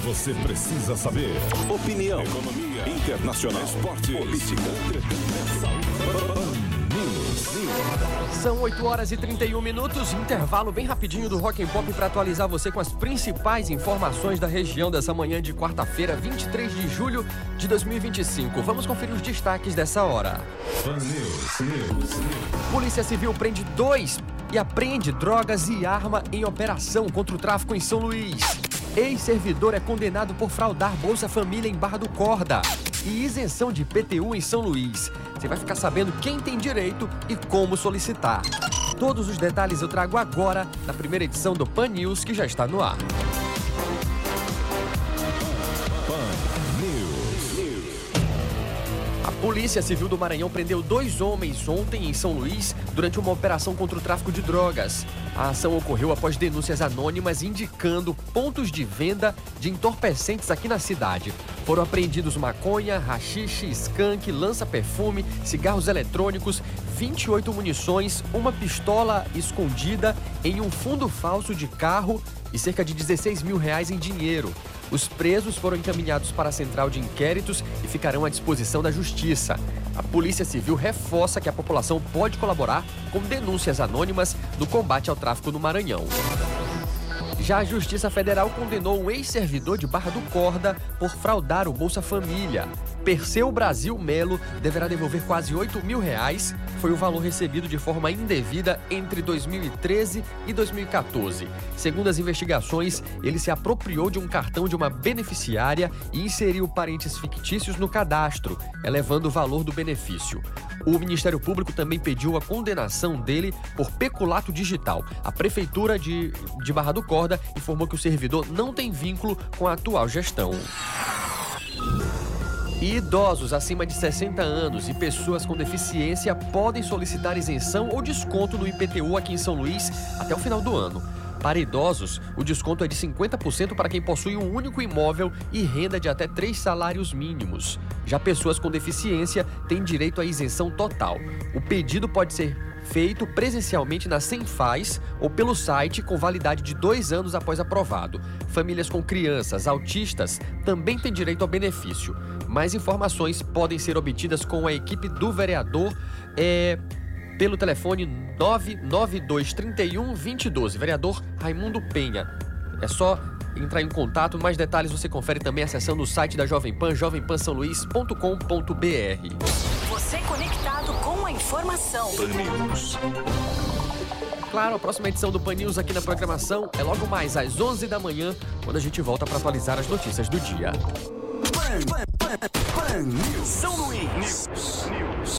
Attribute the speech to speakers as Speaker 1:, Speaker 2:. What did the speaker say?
Speaker 1: você precisa saber. Opinião, economia, internacional, esporte, política, entretenimento, saúde.
Speaker 2: São 8h31, intervalo bem rapidinho do Rock and Pop para atualizar você com as principais informações da região dessa manhã de quarta-feira, 23 de julho de 2025. Vamos conferir os destaques dessa hora. Polícia Civil prende 2 e apreende drogas e arma em operação contra o tráfico em São Luís. Ex-servidor é condenado por fraudar Bolsa Família em Barra do Corda. E isenção de IPTU em São Luís. Você vai ficar sabendo quem tem direito e como solicitar. Todos os detalhes eu trago agora na primeira edição do Pan News, que já está no ar. A Polícia Civil do Maranhão prendeu 2 homens ontem em São Luís durante uma operação contra o tráfico de drogas. A ação ocorreu após denúncias anônimas indicando pontos de venda de entorpecentes aqui na cidade. Foram apreendidos maconha, haxixe, skunk, lança-perfume, cigarros eletrônicos, 28 munições, uma pistola escondida em um fundo falso de carro e cerca de R$16 mil em dinheiro. Os presos foram encaminhados para a central de inquéritos e ficarão à disposição da Justiça. A Polícia Civil reforça que a população pode colaborar com denúncias anônimas no combate ao tráfico no Maranhão. Já a Justiça Federal condenou um ex-servidor de Barra do Corda por fraudar o Bolsa Família. Perseu Brasil Melo deverá devolver quase R$8 mil. Foi o valor recebido de forma indevida entre 2013 e 2014. Segundo as investigações, ele se apropriou de um cartão de uma beneficiária e inseriu parentes fictícios no cadastro, elevando o valor do benefício. O Ministério Público também pediu a condenação dele por peculato digital. A Prefeitura de Barra do Corda informou que o servidor não tem vínculo com a atual gestão. E idosos acima de 60 anos e pessoas com deficiência podem solicitar isenção ou desconto no IPTU aqui em São Luís até o final do ano. Para idosos, o desconto é de 50% para quem possui um único imóvel e renda de até 3 salários mínimos. Já pessoas com deficiência têm direito à isenção total. O pedido pode ser feito presencialmente na Cenfaz ou pelo site com validade de 2 anos após aprovado. Famílias com crianças autistas também têm direito ao benefício. Mais informações podem ser obtidas com a equipe do vereador pelo telefone 99231-2012. Vereador Raimundo Penha. É só entrar em contato. Mais detalhes você confere também acessando o site da Jovem Pan, jovempansaoluís.com.br.
Speaker 3: Você conectado com a informação.
Speaker 1: Pan News.
Speaker 2: Claro, a próxima edição do Pan News aqui na programação é logo mais às 11 da manhã, quando a gente volta para atualizar as notícias do dia.
Speaker 1: Pan News.
Speaker 3: São Luís.